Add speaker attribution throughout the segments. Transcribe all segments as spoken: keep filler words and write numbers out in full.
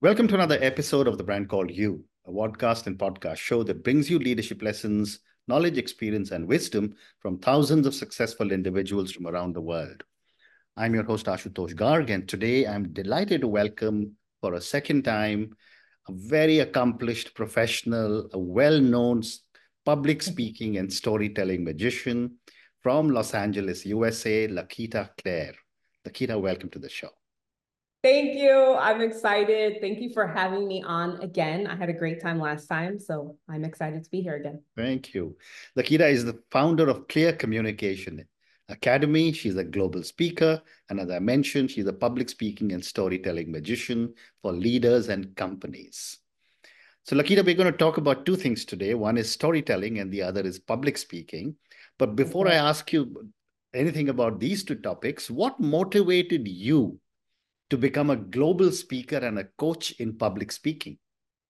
Speaker 1: Welcome to another episode of The Brand Called You, a podcast and podcast show that brings you leadership lessons, knowledge, experience, and wisdom from thousands of successful individuals from around the world. I'm your host, Ashutosh Garg, and today I'm delighted to welcome for a second time a very accomplished professional, a well-known public speaking and storytelling magician from Los Angeles, U S A, Lakita Clare. Lakita, welcome to the show.
Speaker 2: Thank you. I'm excited. Thank you for having me on again. I had a great time last time, so I'm excited to be here again.
Speaker 1: Thank you. Lakita is the founder of Clear Communication Academy. She's a global speaker. And as I mentioned, she's a public speaking and storytelling magician for leaders and companies. So Lakita, we're going to talk about two things today. One is storytelling and the other is public speaking. But before okay. I ask you anything about these two topics, what motivated you to become a global speaker and a coach in public speaking?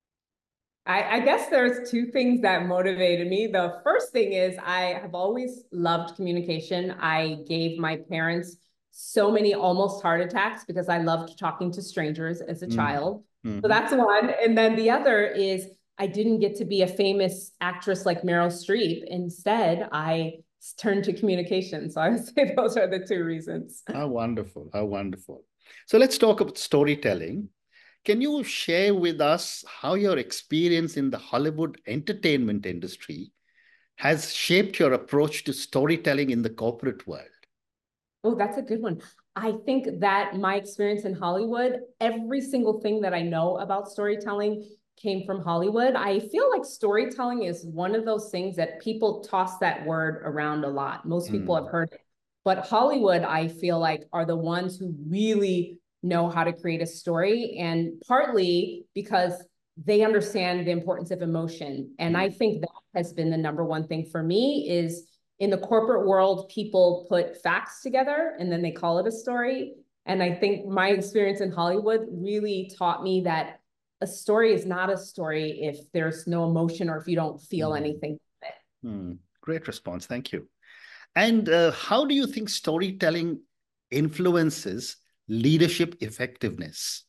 Speaker 2: I, I guess there's two things that motivated me. The first thing is I have always loved communication. I gave my parents so many almost heart attacks because I loved talking to strangers as a mm. child. Mm-hmm. So that's one. And then the other is I didn't get to be a famous actress like Meryl Streep. Instead, I turned to communication. So I would say those are the two reasons.
Speaker 1: How wonderful. How wonderful. So let's talk about storytelling. Can you share with us how your experience in the Hollywood entertainment industry has shaped your approach to storytelling in the corporate world?
Speaker 2: Oh, that's a good one. I think that my experience in Hollywood, every single thing that I know about storytelling came from Hollywood. I feel like storytelling is one of those things that people toss that word around a lot. Most people mm. have heard it. But Hollywood, I feel like, are the ones who really know how to create a story, and partly because they understand the importance of emotion. And I think that has been the number one thing for me is in the corporate world, people put facts together and then they call it a story. And I think my experience in Hollywood really taught me that a story is not a story if there's no emotion or if you don't feel mm. anything from it.
Speaker 1: Mm. Great response. Thank you. And uh, how do you think storytelling influences leadership effectiveness?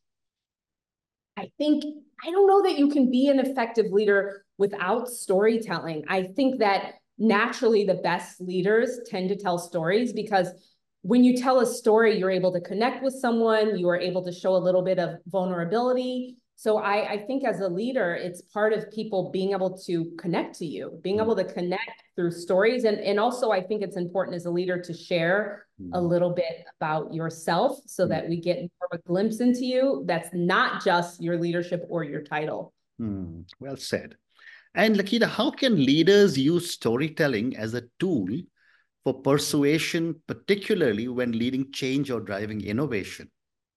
Speaker 2: I think, I don't know that you can be an effective leader without storytelling. I think that naturally the best leaders tend to tell stories because when you tell a story, you're able to connect with someone, you are able to show a little bit of vulnerability. So I, I think as a leader, it's part of people being able to connect to you, being able to connect through stories. And, and also, I think it's important as a leader to share a little bit about yourself so that we get more of a glimpse into you. That's not just your leadership or your title.
Speaker 1: Hmm. Well said. And Lakita, how can leaders use storytelling as a tool for persuasion, particularly when leading change or driving innovation?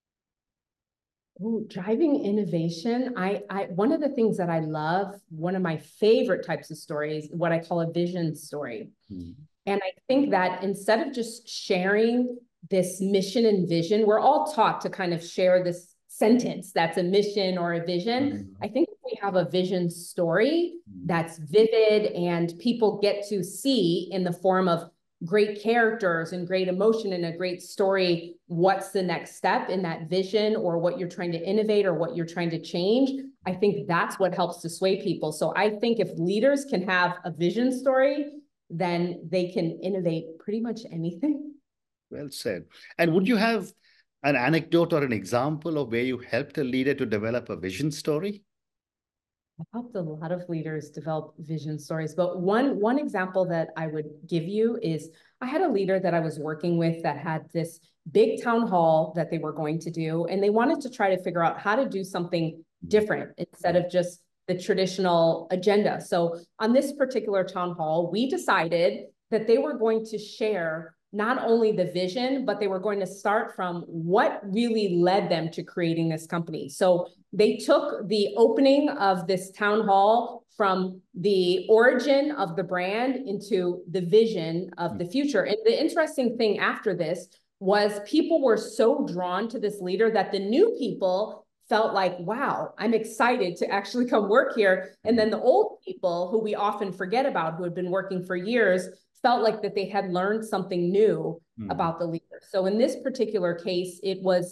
Speaker 2: Ooh, driving innovation. I, I, one of the things that I love, one of my favorite types of stories, what I call a vision story. Mm. And I think that instead of just sharing this mission and vision, we're all taught to kind of share this sentence that's a mission or a vision. Mm. I think if we have a vision story mm. that's vivid and people get to see in the form of great characters and great emotion and a great story, what's the next step in that vision or what you're trying to innovate or what you're trying to change, I think that's what helps to sway people. So I think if leaders can have a vision story, then they can innovate pretty much anything.
Speaker 1: Well said. And would you have an anecdote or an example of where you helped a leader to develop a vision story?
Speaker 2: I've helped a lot of leaders develop vision stories, but one, one example that I would give you is I had a leader that I was working with that had this big town hall that they were going to do, and they wanted to try to figure out how to do something different instead of just the traditional agenda. So on this particular town hall, we decided that they were going to share not only the vision, but they were going to start from what really led them to creating this company. So they took the opening of this town hall from the origin of the brand into the vision of the future. And the interesting thing after this was people were so drawn to this leader that the new people felt like, wow, I'm excited to actually come work here. And then the old people who we often forget about, who had been working for years, felt like that they had learned something new mm. about the leader. So in this particular case, it was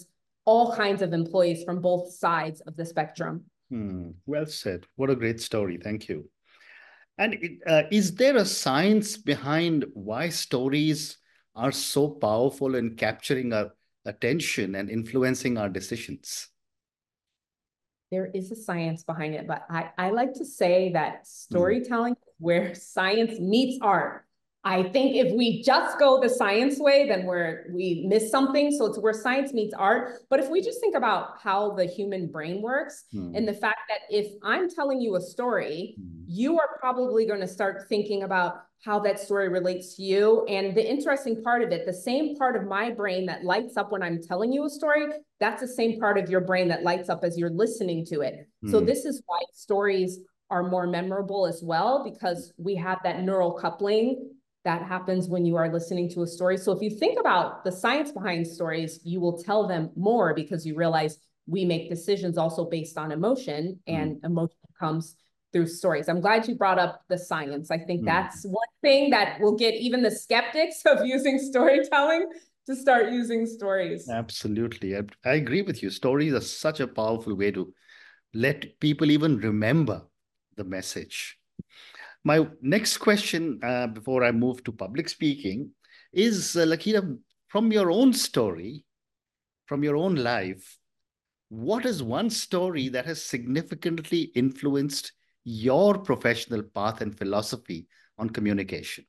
Speaker 2: all kinds of employees from both sides of the spectrum.
Speaker 1: Hmm. Well said. What a great story. Thank you. And it, uh, is there a science behind why stories are so powerful in capturing our attention and influencing our decisions?
Speaker 2: There is a science behind it, but I, I like to say that storytelling is where science meets art. I think if we just go the science way, then we're, we miss something. So it's where science meets art. But if we just think about how the human brain works
Speaker 1: Hmm.
Speaker 2: and the fact that if I'm telling you a story,
Speaker 1: Hmm.
Speaker 2: you are probably going to start thinking about how that story relates to you. And the interesting part of it, the same part of my brain that lights up when I'm telling you a story, that's the same part of your brain that lights up as you're listening to it.
Speaker 1: Hmm.
Speaker 2: So this is why stories are more memorable as well, because we have that neural coupling that happens when you are listening to a story. So if you think about the science behind stories, you will tell them more because you realize we make decisions also based on emotion, and mm. emotion comes through stories. I'm glad you brought up the science. I think mm. that's one thing that will get even the skeptics of using storytelling to start using stories.
Speaker 1: Absolutely. I, I agree with you. Stories are such a powerful way to let people even remember the message. My next question, uh, before I move to public speaking, is, uh, Lakita, from your own story, from your own life, what is one story that has significantly influenced your professional path and philosophy on communication?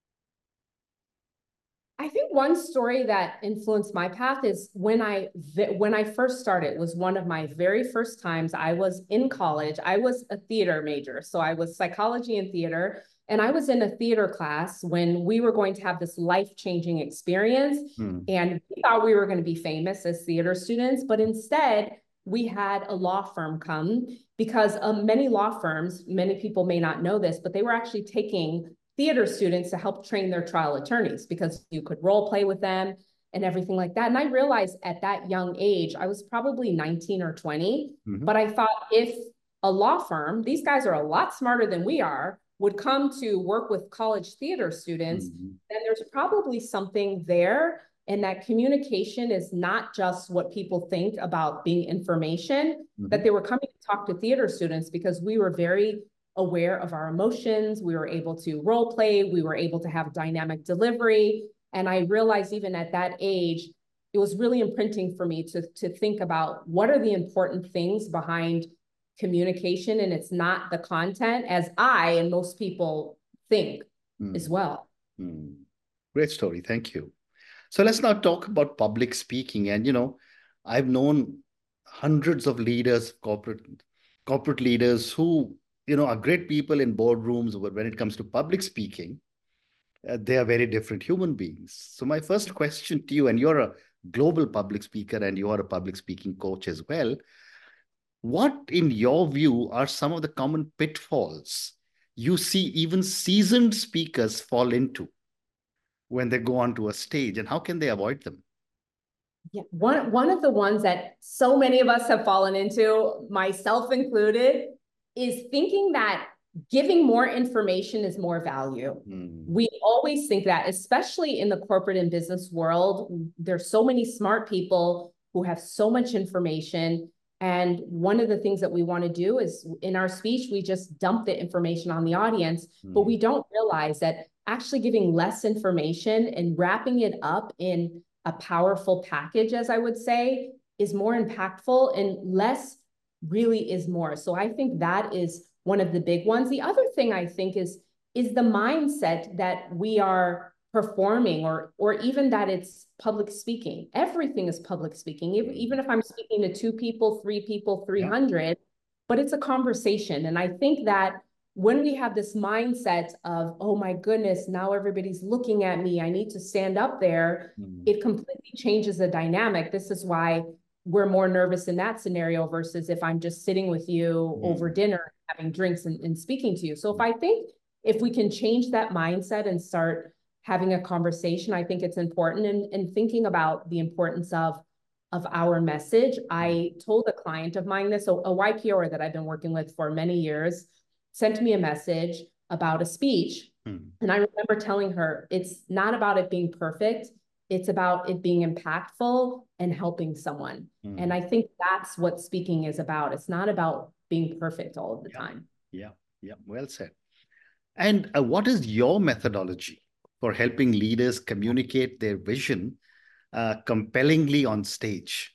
Speaker 2: I think one story that influenced my path is when I when I first started, was one of my very first times. I was in college. I was a theater major, so I was psychology and theater. And I was in a theater class when we were going to have this life-changing experience. Hmm. And we thought we were going to be famous as theater students, but instead we had a law firm come, because um, many law firms, many people may not know this, but they were actually taking theater students to help train their trial attorneys, because you could role play with them and everything like that. And I realized at that young age, I was probably nineteen or twenty, mm-hmm. but I thought if a law firm, these guys are a lot smarter than we are, would come to work with college theater students, mm-hmm. then there's probably something there. And that communication is not just what people think about being information, mm-hmm. that they were coming to talk to theater students because we were very aware of our emotions. We were able to role play. We were able to have dynamic delivery. And I realized even at that age, it was really imprinting for me to, to think about what are the important things behind communication. And it's not the content, as I and most people think mm. as well.
Speaker 1: Mm. Great story. Thank you. So let's now talk about public speaking. And, you know, I've known hundreds of leaders, corporate, corporate leaders who, you know, are great people in boardrooms, but when it comes to public speaking, uh, they are very different human beings. So my first question to you, and you're a global public speaker and you are a public speaking coach as well, what in your view are some of the common pitfalls you see even seasoned speakers fall into when they go onto a stage, and how can they avoid them?
Speaker 2: Yeah, one, one of the ones that so many of us have fallen into, myself included, is thinking that giving more information is more value. Mm. We always think that, especially in the corporate and business world. There's so many smart people who have so much information. And one of the things that we want to do is in our speech, we just dump the information on the audience, mm. but we don't realize that actually giving less information and wrapping it up in a powerful package, as I would say, is more impactful, and less really is more. So I think that is one of the big ones. The other thing I think is, is the mindset that we are performing, or, or even that it's public speaking. Everything is public speaking, even if I'm speaking to two people, three people, three hundred, yeah. but it's a conversation. And I think that when we have this mindset of, oh my goodness, now everybody's looking at me, I need to stand up there, mm. it completely changes the dynamic. This is why we're more nervous in that scenario versus if I'm just sitting with you mm. over dinner, having drinks and, and speaking to you. So if I think if we can change that mindset and start having a conversation, I think it's important. And, and thinking about the importance of, of our message. I told a client of mine this, a, a Y P O that I've been working with for many years, sent me a message about a speech. Hmm. And I remember telling her, it's not about it being perfect. It's about it being impactful and helping someone. Mm. And I think that's what speaking is about. It's not about being perfect all of the
Speaker 1: yeah.
Speaker 2: time.
Speaker 1: Yeah, yeah, well said. And uh, what is your methodology for helping leaders communicate their vision uh, compellingly on stage?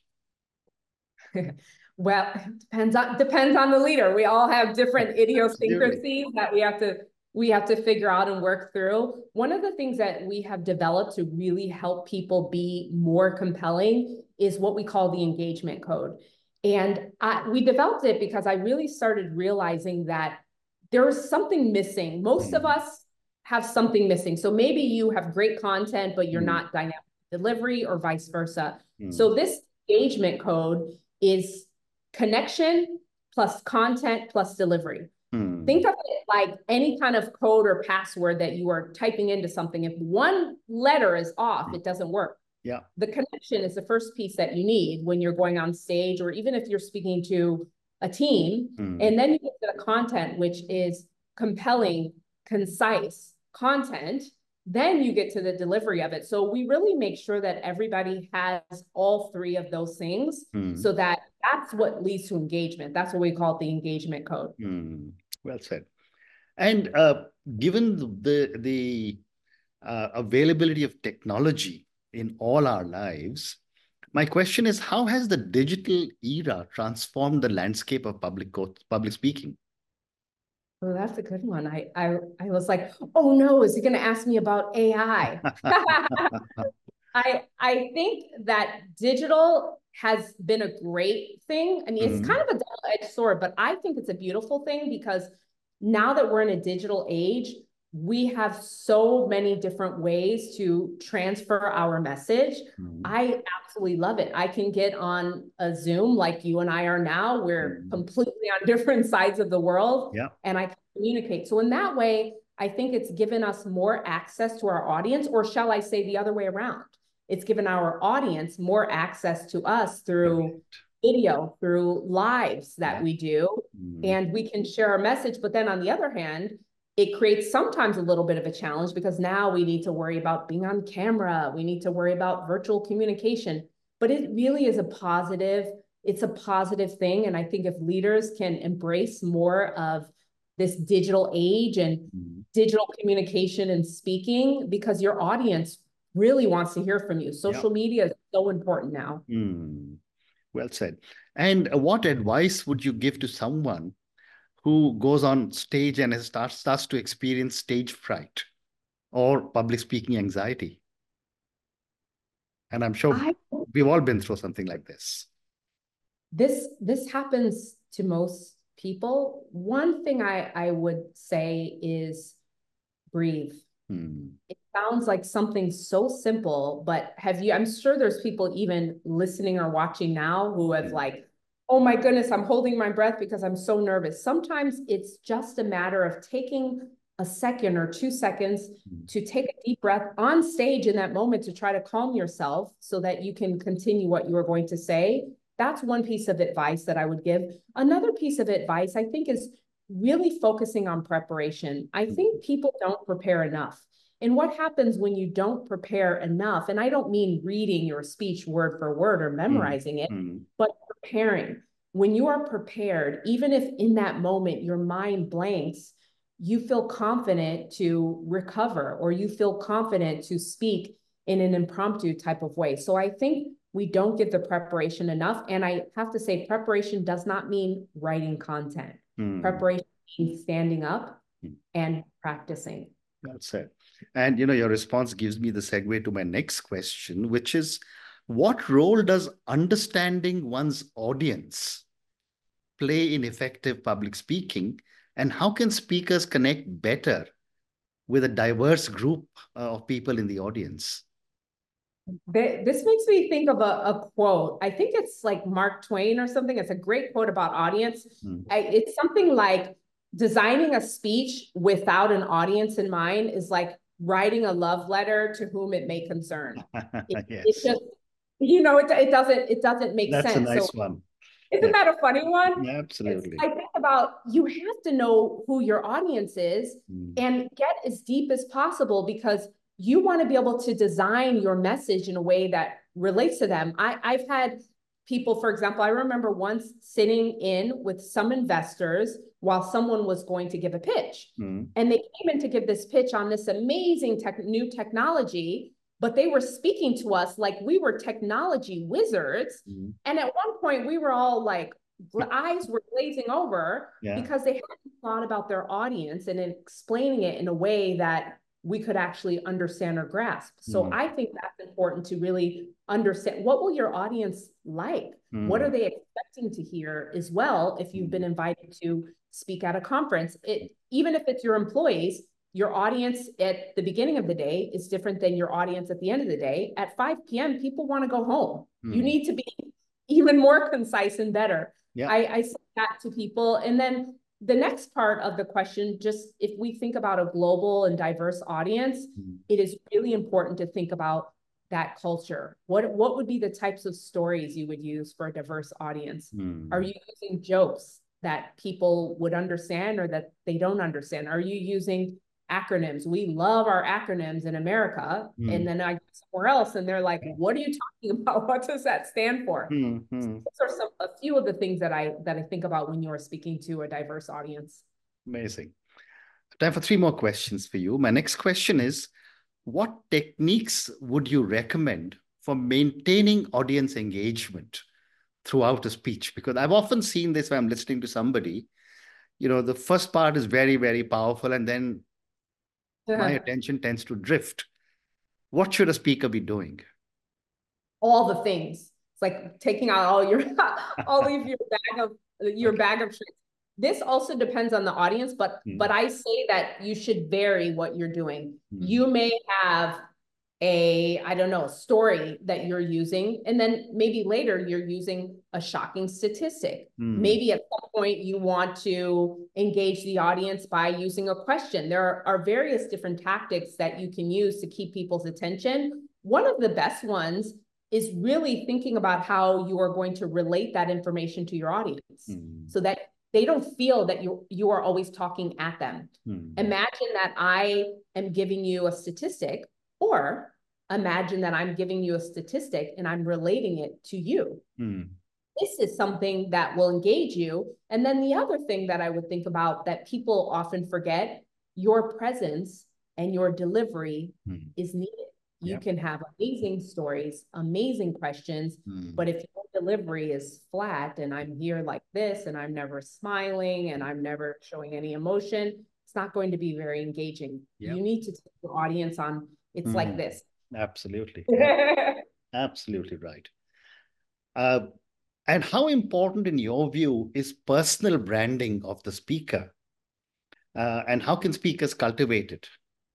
Speaker 2: Well, it depends on depends on the leader. We all have different idiosyncrasies Absolutely. that we have to we have to figure out and work through. One of the things that we have developed to really help people be more compelling is what we call the engagement code. And I, we developed it because I really started realizing that there was something missing. Most mm. of us have something missing. So maybe you have great content, but you're mm. not dynamic delivery or vice versa. Mm. So this engagement code is connection plus content plus delivery. Hmm. Think of it like any kind of code or password that you are typing into something. If one letter is off, it doesn't work.
Speaker 1: Yeah.
Speaker 2: The connection is the first piece that you need when you're going on stage, or even if you're speaking to a team. Hmm. And then you get to the content, which is compelling, concise content. Then you get to the delivery of it. So we really make sure that everybody has all three of those things mm. so that that's what leads to engagement. That's what we call the engagement code.
Speaker 1: Mm. Well said. And uh, given the, the uh, availability of technology in all our lives, my question is, how has the digital era transformed the landscape of public, public speaking?
Speaker 2: Oh, that's a good one. I I I was like, oh no, is he going to ask me about A I? I I think that digital has been a great thing. I mean, mm-hmm. it's kind of a double-edged sword, but I think it's a beautiful thing because now that we're in a digital age, we have so many different ways to transfer our message. Mm-hmm. I absolutely love it. I can get on a Zoom like you and I are now. We're mm-hmm. completely on different sides of the world,
Speaker 1: yeah.
Speaker 2: and I can communicate. So in that way, I think it's given us more access to our audience, or shall I say the other way around? It's given our audience more access to us through right. video, through lives that yeah. we do, mm-hmm. and we can share our message. But then on the other hand, it creates sometimes a little bit of a challenge because now we need to worry about being on camera. We need to worry about virtual communication, but it really is a positive, it's a positive thing. And I think if leaders can embrace more of this digital age and mm-hmm. digital communication and speaking, because your audience really wants to hear from you. Social yep. media is so important now.
Speaker 1: Mm. Well said. And what advice would you give to someone who goes on stage and starts, starts to experience stage fright or public speaking anxiety? And I'm sure I, we've all been through something like this.
Speaker 2: This, this happens to most people. One thing I, I would say is breathe. Hmm. It sounds like something so simple, but have you, I'm sure there's people even listening or watching now who have yeah. like, oh my goodness, I'm holding my breath because I'm so nervous. Sometimes it's just a matter of taking a second or two seconds hmm. to take a deep breath on stage in that moment to try to calm yourself so that you can continue what you are going to say. That's one piece of advice that I would give. Another piece of advice, I think, is really focusing on preparation. I think people don't prepare enough. And what happens when you don't prepare enough, and I don't mean reading your speech word for word or memorizing it, mm-hmm. but preparing. When you are prepared, even if in that moment your mind blanks, you feel confident to recover, or you feel confident to speak in an impromptu type of way. So I think we don't give the preparation enough. And I have to say, preparation does not mean writing content. Mm. Preparation means standing up mm. and practicing.
Speaker 1: That's it. And, you know, your response gives me the segue to my next question, which is, what role does understanding one's audience play in effective public speaking? And how can speakers connect better with a diverse group uh, of people in the audience?
Speaker 2: This makes me think of a, a quote. I think it's like Mark Twain or something. It's a great quote about audience. Hmm. I, it's something like, designing a speech without an audience in mind is like writing a love letter to whom it may concern. It, yes. It's just, you know, it, it doesn't it doesn't make
Speaker 1: That's
Speaker 2: sense.
Speaker 1: That's a nice
Speaker 2: so,
Speaker 1: one.
Speaker 2: Isn't yeah. that a funny one?
Speaker 1: Yeah, absolutely.
Speaker 2: It's, I think about, you have to know who your audience is mm. and get as deep as possible, because you want to be able to design your message in a way that relates to them. I, I've had people, for example, I remember once sitting in with some investors while someone was going to give a pitch. Mm. And they came in to give this pitch on this amazing tech, new technology, but they were speaking to us like we were technology wizards. Mm. And at one point we were all like, eyes were glazing over yeah. because they hadn't thought about their audience and explaining it in a way that we could actually understand or grasp. So mm. I think that's important to really understand, what will your audience like? Mm. What are they expecting to hear as well? If you've been invited to speak at a conference, it, even if it's your employees, your audience at the beginning of the day is different than your audience at the end of the day. At five P M, people want to go home. Mm. You need to be even more concise and better. Yeah. I, I say that to people. And then the next part of the question, just if we think about a global and diverse audience, mm-hmm. it is really important to think about that culture. What, what would be the types of stories you would use for a diverse audience? Mm-hmm. Are you using jokes that people would understand or that they don't understand? Are you using acronyms? We love our acronyms in America. Mm-hmm. And then I go somewhere else and they're like, what are you talking about? What does that stand for? Mm-hmm. So those are some, a few of the things that I, that I think about when you're speaking to a diverse audience.
Speaker 1: Amazing. Time for three more questions for you. My next question is, what techniques would you recommend for maintaining audience engagement throughout a speech? Because I've often seen this when I'm listening to somebody, you know, the first part is very, very powerful, and then my attention tends to drift. What should a speaker be doing?
Speaker 2: All the things. It's like taking out all your all of your bag of your okay. bag of tricks. This also depends on the audience, but mm. but I say that you should vary what you're doing. Mm. You may have a, I don't know, story that you're using, and then maybe later you're using a shocking statistic. Mm. Maybe at some point you want to engage the audience by using a question. There are, are various different tactics that you can use to keep people's attention. One of the best ones is really thinking about how you are going to relate that information to your audience mm. so that they don't feel that you, you are always talking at them. Mm. Imagine that I am giving you a statistic, or imagine that I'm giving you a statistic and I'm relating it to you. Mm. This is something that will engage you. And then the other thing that I would think about that people often forget, your presence and your delivery mm. is needed. You yep. can have amazing stories, amazing questions, mm. but if your delivery is flat and I'm here like this and I'm never smiling and I'm never showing any emotion, it's not going to be very engaging. Yep. You need to take your audience on, it's mm. like this.
Speaker 1: Absolutely. Absolutely right. Uh, and how important in your view is personal branding of the speaker? Uh, and how can speakers cultivate it?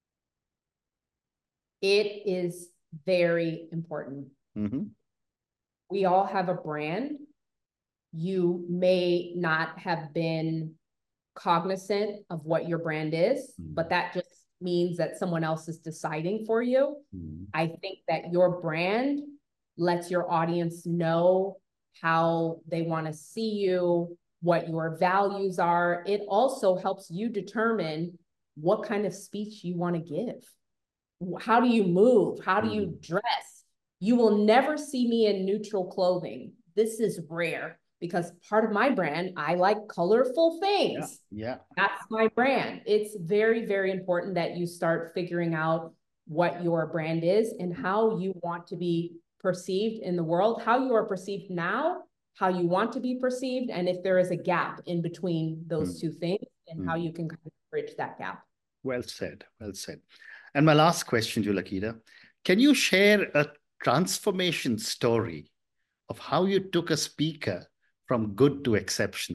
Speaker 2: It is very important. Mm-hmm. We all have a brand. You may not have been cognizant of what your brand is, mm-hmm. but that just means that someone else is deciding for you. Mm-hmm. I think that your brand lets your audience know how they want to see you, what your values are. It also helps you determine what kind of speech you want to give. How do you move? How do you dress? You will never see me in neutral clothing. This is rare because part of my brand, I like colorful things.
Speaker 1: Yeah, yeah.
Speaker 2: That's my brand. It's very, very important that you start figuring out what your brand is and how you want to be perceived in the world, how you are perceived now, how you want to be perceived, and if there is a gap in between those mm. two things and mm. how you can kind of bridge that gap.
Speaker 1: Well said, well said. And my last question to you, Lakita, can you share a transformation story of how you took a speaker from good to exceptional?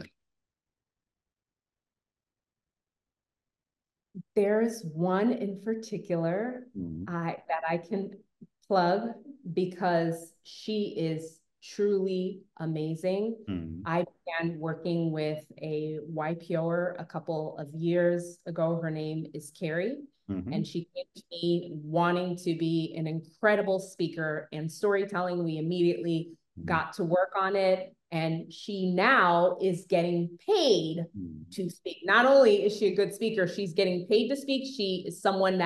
Speaker 2: There's one in particular mm-hmm. I, that I can plug because she is truly amazing. Mm-hmm. I began working with a Y P O er a couple of years ago. Her name is Carrie. Mm-hmm. And she came to me wanting to be an incredible speaker and storytelling. We immediately mm-hmm. got to work on it. And she now is getting paid mm-hmm. to speak. Not only is she a good speaker, she's getting paid to speak. She is someone that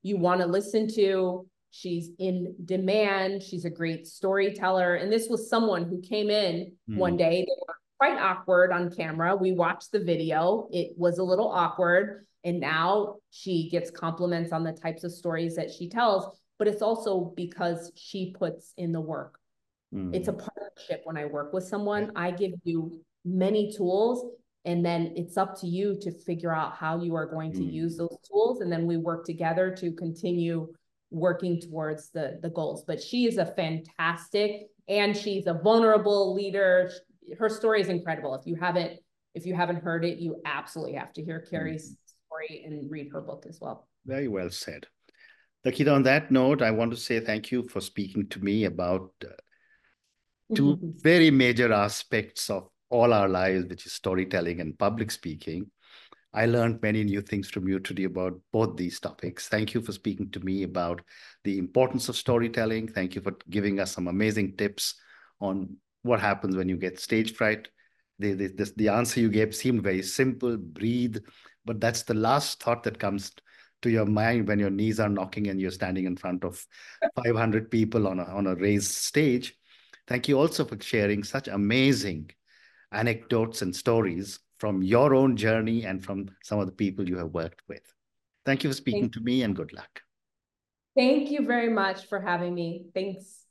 Speaker 2: you want to listen to. She's in demand. She's a great storyteller. And this was someone who came in mm. one day. They were quite awkward on camera. We watched the video. It was a little awkward. And now she gets compliments on the types of stories that she tells, but it's also because she puts in the work. Mm. It's a partnership when I work with someone. I give you many tools, and then it's up to you to figure out how you are going to mm. use those tools. And then we work together to continue working towards the, the goals. But she is a fantastic, and she's a vulnerable leader. Her story is incredible. If you haven't, if you haven't heard it, you absolutely have to hear Carrie's mm. story and read her book as well.
Speaker 1: Very well said. Lakita, on that note, I want to say thank you for speaking to me about uh, two mm-hmm. very major aspects of all our lives, which is storytelling and public speaking. I learned many new things from you today about both these topics. Thank you for speaking to me about the importance of storytelling. Thank you for giving us some amazing tips on what happens when you get stage fright. The, the, the, the answer you gave seemed very simple, breathe, but that's the last thought that comes to your mind when your knees are knocking and you're standing in front of five hundred people on a, on a raised stage. Thank you also for sharing such amazing anecdotes and stories from your own journey and from some of the people you have worked with. Thank you for speaking Thank to me, and good luck.
Speaker 2: Thank you very much for having me. Thanks.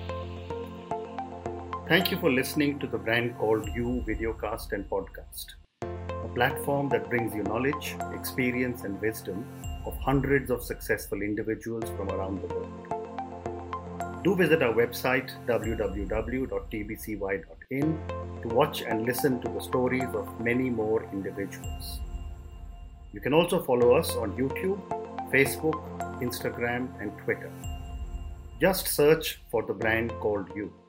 Speaker 1: Thank you for listening to the Brand Called You videocast and podcast, a platform that brings you knowledge, experience, and wisdom of hundreds of successful individuals from around the world. Do visit our website, w w w dot t b c y dot in, to watch and listen to the stories of many more individuals. You can also follow us on YouTube, Facebook, Instagram, and Twitter. Just search for the Brand Called You.